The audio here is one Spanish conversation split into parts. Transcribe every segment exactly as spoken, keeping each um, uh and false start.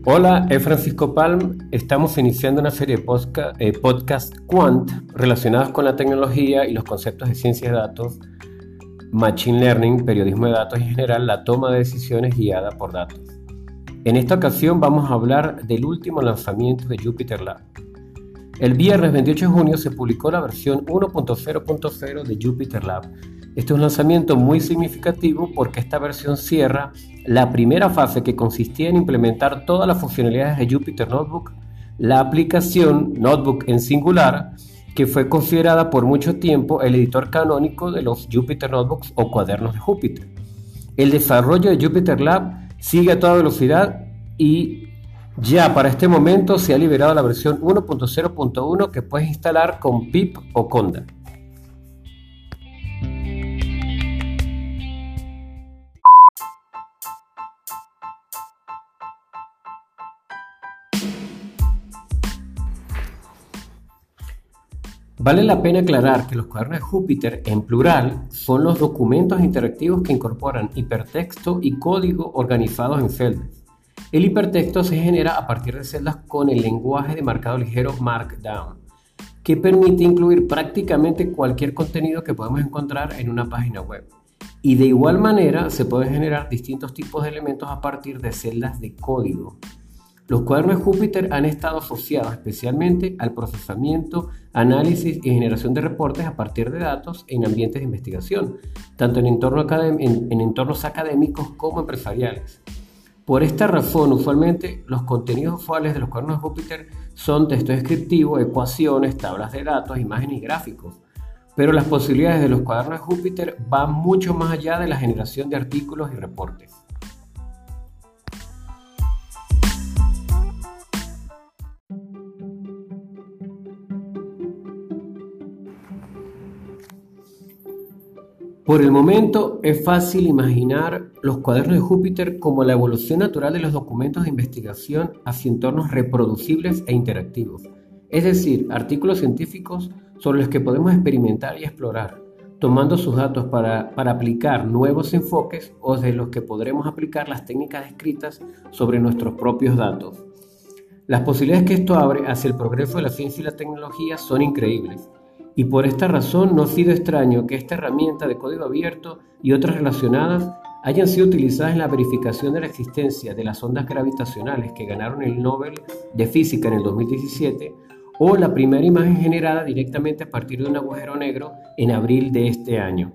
Hola, es Francisco Palm. Estamos iniciando una serie de podcast, eh, podcast Quant relacionados con la tecnología y los conceptos de ciencia de datos, machine learning, periodismo de datos y en general la toma de decisiones guiada por datos. En esta ocasión vamos a hablar del último lanzamiento de Jupyter Lab. El viernes veintiocho de junio se publicó la versión uno punto cero punto cero de Jupyter Lab. Este es un lanzamiento muy significativo porque esta versión cierra la primera fase que consistía en implementar todas las funcionalidades de Jupyter Notebook, la aplicación Notebook en singular, que fue considerada por mucho tiempo el editor canónico de los Jupyter Notebooks o cuadernos de Jupyter. El desarrollo de Jupyter Lab sigue a toda velocidad y ya para este momento se ha liberado la versión uno punto cero punto uno que puedes instalar con pip o conda. Vale la pena aclarar que los cuadernos de Jupyter, en plural, son los documentos interactivos que incorporan hipertexto y código organizados en celdas. El hipertexto se genera a partir de celdas con el lenguaje de marcado ligero Markdown, que permite incluir prácticamente cualquier contenido que podemos encontrar en una página web. Y de igual manera se pueden generar distintos tipos de elementos a partir de celdas de código. Los cuadernos de Jupyter han estado asociados especialmente al procesamiento, análisis y generación de reportes a partir de datos en ambientes de investigación, tanto en, entorno académ- en, en entornos académicos como empresariales. Por esta razón, usualmente los contenidos usuales de los cuadernos de Jupyter son texto descriptivo, ecuaciones, tablas de datos, imágenes y gráficos. Pero las posibilidades de los cuadernos de Jupyter van mucho más allá de la generación de artículos y reportes. Por el momento, es fácil imaginar los cuadernos de Jupyter como la evolución natural de los documentos de investigación hacia entornos reproducibles e interactivos, es decir, artículos científicos sobre los que podemos experimentar y explorar, tomando sus datos para, para aplicar nuevos enfoques o de los que podremos aplicar las técnicas descritas sobre nuestros propios datos. Las posibilidades que esto abre hacia el progreso de la ciencia y la tecnología son increíbles. Y por esta razón no ha sido extraño que esta herramienta de código abierto y otras relacionadas hayan sido utilizadas en la verificación de la existencia de las ondas gravitacionales que ganaron el Nobel de Física en el dos mil diecisiete o la primera imagen generada directamente a partir de un agujero negro en abril de este año.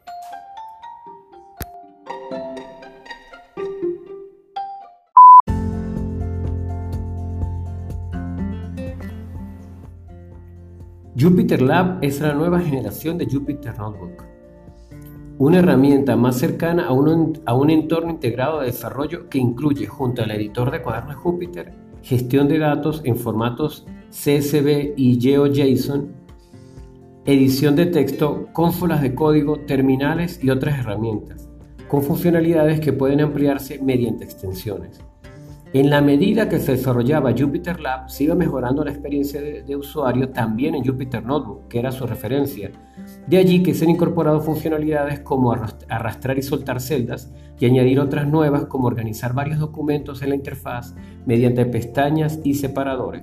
Jupyter Lab es la nueva generación de Jupyter Notebook, una herramienta más cercana a un, a un entorno integrado de desarrollo que incluye, junto al editor de cuadernos de Jupyter, gestión de datos en formatos C S V y GeoJSON, edición de texto, consolas de código, terminales y otras herramientas, con funcionalidades que pueden ampliarse mediante extensiones. En la medida que se desarrollaba Jupyter Lab, se iba mejorando la experiencia de, de usuario también en Jupyter Notebook, que era su referencia. De allí que se han incorporado funcionalidades como arrastrar y soltar celdas y añadir otras nuevas como organizar varios documentos en la interfaz mediante pestañas y separadores.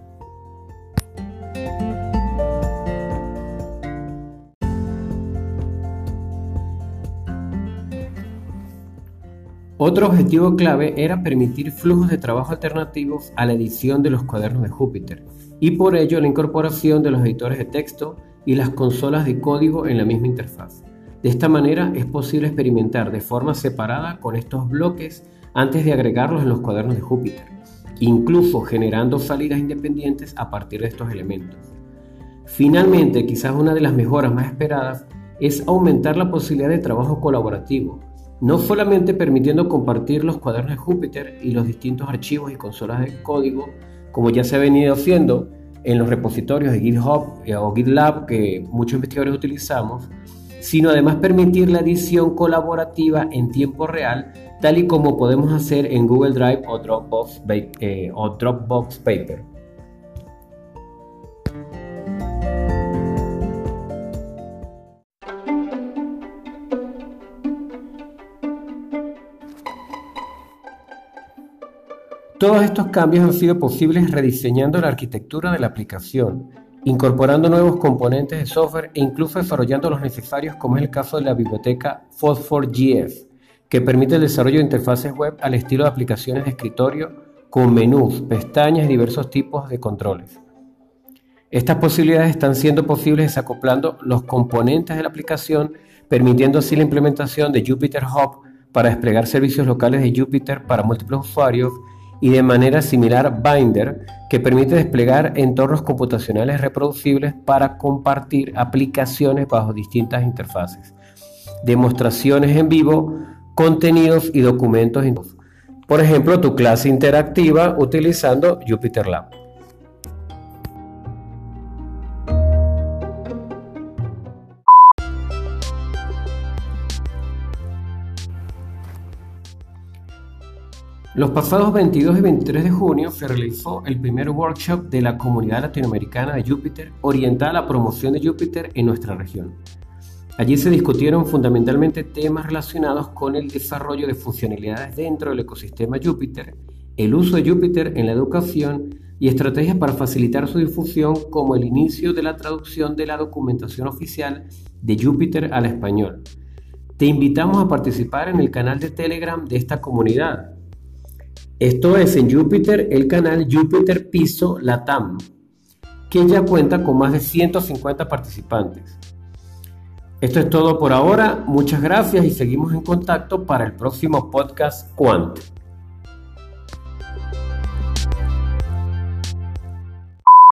Otro objetivo clave era permitir flujos de trabajo alternativos a la edición de los cuadernos de Jupyter y por ello la incorporación de los editores de texto y las consolas de código en la misma interfaz. De esta manera es posible experimentar de forma separada con estos bloques antes de agregarlos en los cuadernos de Jupyter, incluso generando salidas independientes a partir de estos elementos. Finalmente, quizás una de las mejoras más esperadas es aumentar la posibilidad de trabajo colaborativo, no solamente permitiendo compartir los cuadernos de Jupyter y los distintos archivos y consolas de código, como ya se ha venido haciendo en los repositorios de GitHub o GitLab que muchos investigadores utilizamos, sino además permitir la edición colaborativa en tiempo real, tal y como podemos hacer en Google Drive o Dropbox, eh, o Dropbox Paper. Todos estos cambios han sido posibles rediseñando la arquitectura de la aplicación, incorporando nuevos componentes de software e incluso desarrollando los necesarios, como es el caso de la biblioteca Phosphor punto J S, que permite el desarrollo de interfaces web al estilo de aplicaciones de escritorio con menús, pestañas y diversos tipos de controles. Estas posibilidades están siendo posibles desacoplando los componentes de la aplicación, permitiendo así la implementación de Jupyter Hub para desplegar servicios locales de Jupyter para múltiples usuarios, y de manera similar Binder, que permite desplegar entornos computacionales reproducibles para compartir aplicaciones bajo distintas interfaces, demostraciones en vivo, contenidos y documentos. Por ejemplo, tu clase interactiva utilizando Jupyter Lab. Los pasados veintidós y veintitrés de junio se realizó el primer workshop de la Comunidad Latinoamericana de Jupyter orientada a la promoción de Jupyter en nuestra región. Allí se discutieron fundamentalmente temas relacionados con el desarrollo de funcionalidades dentro del ecosistema Jupyter, el uso de Jupyter en la educación y estrategias para facilitar su difusión, como el inicio de la traducción de la documentación oficial de Jupyter al español. Te invitamos a participar en el canal de Telegram de esta comunidad. Esto es en Jupyter, el canal Jupyter Piso Latam, que ya cuenta con más de ciento cincuenta participantes. Esto es todo por ahora, muchas gracias y seguimos en contacto para el próximo podcast Quant.